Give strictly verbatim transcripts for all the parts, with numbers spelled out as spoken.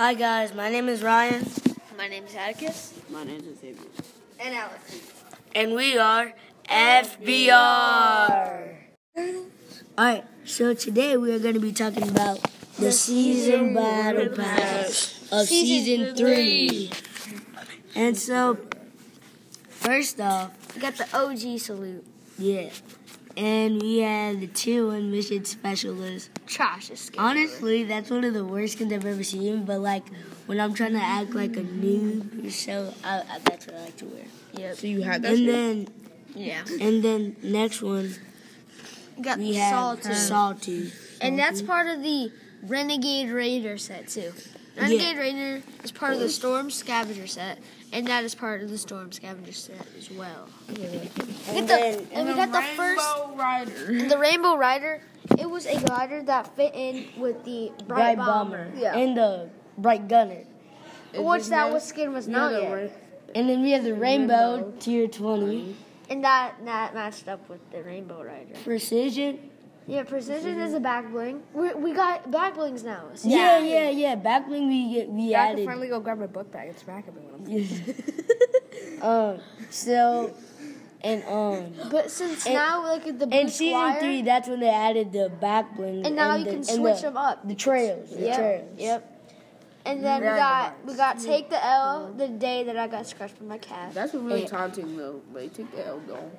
Hi guys, my name is Ryan. My name is Atticus. My name is Xavier. And Alex. And we are F B R. Alright, so today we are going to be talking about the, the season battle pass of season, season three. And so, first off, we got the O G salute. Yeah. And we had the tier one mission specialist. Trash skin. Honestly, that's one of the worst skins I've ever seen. But like when I'm trying to act like a noob, so I, I, that's what I like to wear. Yep. So you had that. And shit? then, yeah. And then next one, we got we the have salty. salty. And that's part of the Renegade Raider set too. Renegade yeah. Raider is part of the Storm Scavenger set, and that is part of the Storm Scavenger set as well. Yeah. And, the, and, and we got the first Rider. the Rainbow Rider. It was a glider that fit in with the Bright, Bright Bomber. Bomber. Yeah. And the Bright Gunner. Which that was skin was not yet. And then we have the Rainbow, Rainbow. tier twenty. And that that matched up with the Rainbow Rider. Precision. Yeah, Precision is a back bling. We, we got back blings now. So yeah, yeah, yeah. Back bling we get we yeah, added. I can finally go grab my book bag and smack him when I'm Um. So, and um. But since and, now, like the blue in season squire, three, that's when they added the back bling. and now and you the, can switch the, them up. The trails. The yep, trails. Yep. And then we got we got take the L the day that I got scratched by my cat. That's really taunting though. Like take the L though.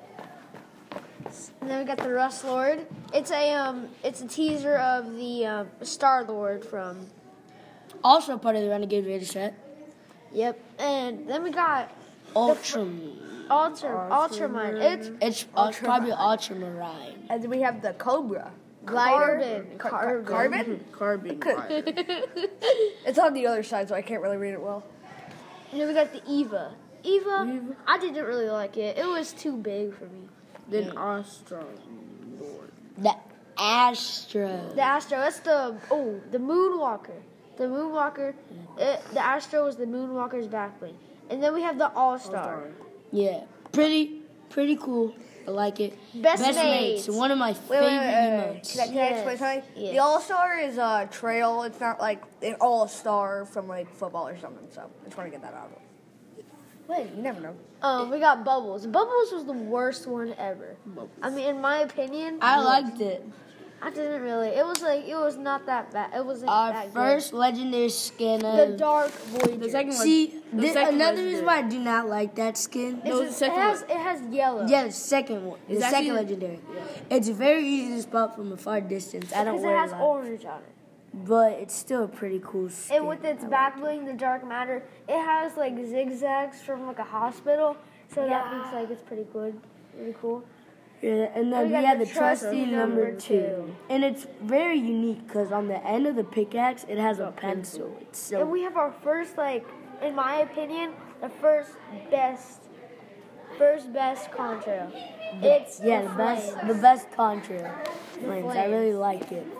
And then we got the Rust Lord. It's a um, it's a teaser of the um, Star Lord from. Also part of the Renegade Raider set. Yep. And then we got Ultramarine. Ultra Ultramarine. It's it's Ultra probably Ultramarine. And then we have the Cobra. Glider. Carbon. Carbon. Carbon. Carbon. Carbon. It's on the other side, so I can't really read it well. And then we got the Eva. Eva. Eva. I didn't really like it. It was too big for me. Then yeah. Astro Lord. The Astro. The Astro. That's the oh the Moonwalker. The Moonwalker. It, the Astro was the Moonwalker's backbling. And then we have the All Star. Yeah, pretty pretty cool. I like it. Best, Best mates. mates. One of my wait, favorite wait, wait, wait. emotes. Can I, can I explain something? Yes. The All Star is a trail. It's not like an All Star from like football or something. So I just want to get that out of it. Wait, you never know. Um, we got Bubbles. Bubbles was the worst one ever. Bubbles. I mean, in my opinion, I liked it. I didn't really. It was like it was not that bad. It wasn't Our that first good. legendary skin of The Dark Voyager. The second one. See, the this, second another one's reason good. why I do not like that skin. It's No, just- the second it has one. it has yellow. Yeah, the second one. The Is that second season- legendary. Yeah. It's very easy to spot from a far distance. I don't Because wear it has a lot, orange on it. but it's still a pretty cool skin. And with its back bling, the Dark Matter, it has like zigzags from like a hospital. So Yeah. that looks like it's pretty good, pretty cool. Yeah, and then We we, got have the the trusty trusty number number two. two. And it's very unique because on the end of the pickaxe, it has a pencil. It's so And we have our first, like, in my opinion, the first best, first best contrail. It's yeah, the, the best, Flames. the best contrail. Flames. I Flames. really like it.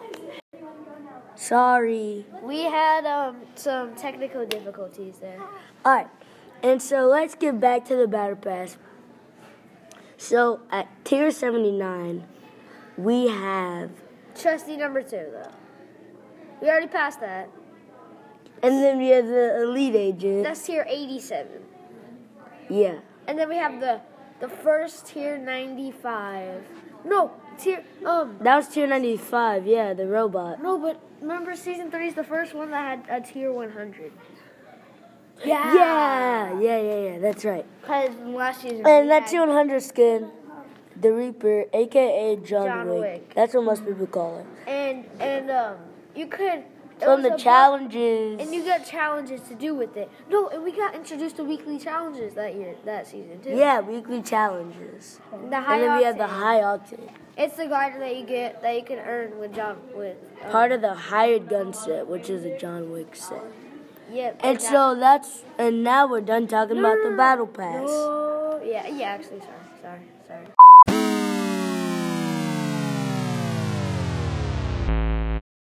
Sorry. We had um some technical difficulties there. All right, and so let's get back to the battle pass. So at tier seventy-nine, we have, Trusty number two, though. We already passed that. and then we have the elite agent. That's tier eighty-seven. Yeah. And then we have the the first tier ninety-five. No, tier um That was tier ninety-five. Yeah, the robot. no, but remember season three is the first one that had a tier one hundred. Yeah. Yeah, yeah, yeah, yeah. That's right. Because last season And we that had- tier one hundred skin, the Reaper, aka John, John Wick. Wick. That's what most people call it. and and um you could it From was the a bu- challenges. and you got challenges to do with it. No, and we got introduced to weekly challenges that year, that season too. Yeah, weekly challenges. The high And then we have the octane. high octane. It's the glider that you get that you can earn with John with. Um, Part of the hired gun set, which is a John Wick set. Yep. And exactly. so that's, and now we're done talking No, about no, the no, battle no. pass. No, yeah, yeah. Actually, sorry, sorry, sorry.